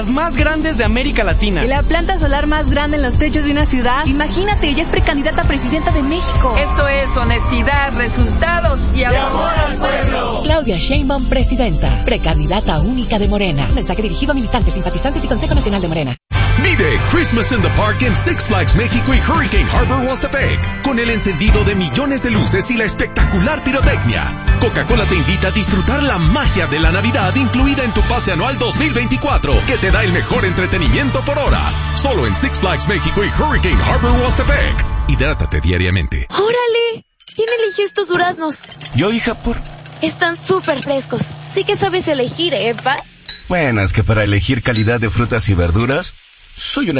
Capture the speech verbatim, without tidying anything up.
Las más grandes de América Latina. Y la planta solar más grande en los techos de una ciudad. Imagínate, ella es precandidata a presidenta de México. Esto es honestidad, resultados y amor, y amor al pueblo. Claudia Sheinbaum, presidenta, precandidata única de Morena. Mensaje dirigido a militantes, simpatizantes y Consejo Nacional de Morena. Vive Christmas in the Park en Six Flags México y Hurricane Harbor Huastepec, con el encendido de millones de luces y la espectacular pirotecnia. Coca-Cola te invita a disfrutar la magia de la Navidad incluida en tu pase anual dos mil veinticuatro, que te da el mejor entretenimiento por hora. Solo en Six Flags México y Hurricane Harbor Huastepec. Hidrátate diariamente. ¡Órale! ¿Quién eligió estos duraznos? Yo, hija, por... Están súper frescos. Sí que sabes elegir, ¿eh, pa? Bueno, es que para elegir calidad de frutas y verduras, soy una